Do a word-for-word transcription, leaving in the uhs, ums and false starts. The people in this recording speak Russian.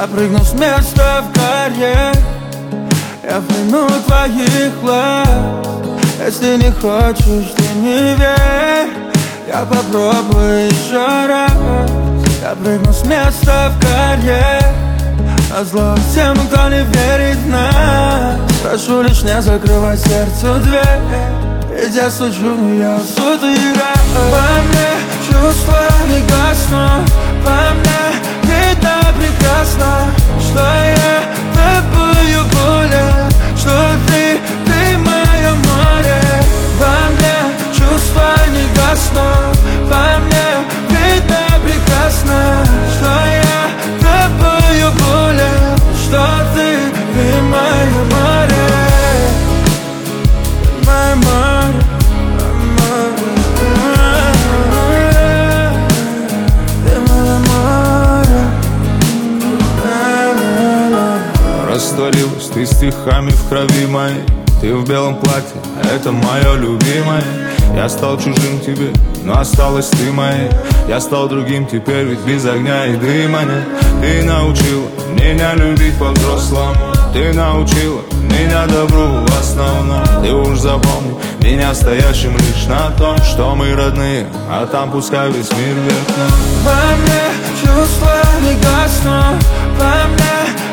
Я прыгну с места в карьер, я пойму твоих глаз. Если не хочешь, ты не верь, я попробую еще раз. Я прыгну с места в карьер, назло всем, кто не верит в нас. Прошу лишь не закрывай сердцу дверь, ведь я стучу, но я суд играю. Во мне чувства не гаснут, во мне видно прекрасно, что я тобою болен, что ты, ты мое море. Во мне чувства не гаснут, во мне видно прекрасно, что я тобою болен, что ты, ты мое море. Ты мое море. Растворилась ты стихами в крови моей. Ты в белом платье, это мое любимое. Я стал чужим тебе, но осталась ты моей. Я стал другим теперь, ведь без огня и дыма нет. Ты научила меня любить по-взрослому. Ты научила меня добру в основном. Ты уж запомни меня стоящим лишь на том, что мы родные, а там пускай весь мир вверх. Во мне чувства не гаснут, во мне